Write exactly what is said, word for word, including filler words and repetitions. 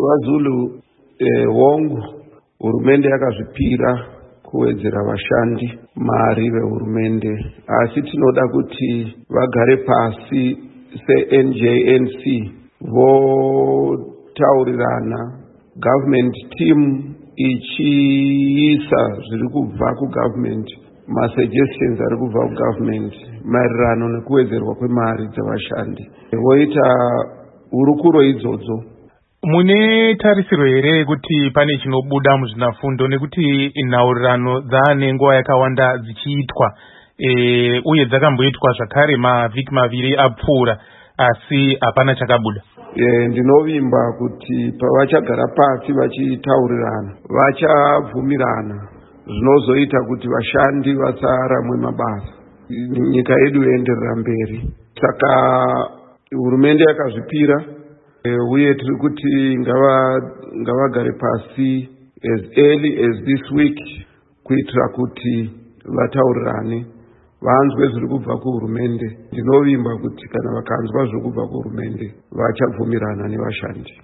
KwaZulu eh, hongu hurumende yakazvipira kuwedzera vashandi mari vehurumende, asi tinoda kuti vagare pasi se-N J N C votaurirana, government team ichiisa zviri kubva kugovernment, masuggestions ari kubva kugovernment maererano nekuwedzerwa kwemari dzavashandi, voita hurukuro idzodzo. Mune tarisiro here kuti pane chinobuda muzvinafundo nekuti nhaurirano dzaane nguva yakawanda dzichiitwa e, uye dzakamboitwa zvakare mavhiki maviri apfuura asi hapana chakabuda? E, ndinovimba kuti pavachagara pasi vachitaurirana vachabvumirana zvinozoita kuti vashandi vasaramwe mabasa, nyika yedu yoenderera mberi. Saka hurumende yakazvipira uye tiri kuti ngavagare pasi as early as this week kuitira kuti vataurirane vanzwe zviri kubva kuhurumende. Ndinovimba kuti kana vakanzwa zviri kubva kuhurumende vachabvumirana nevashandi.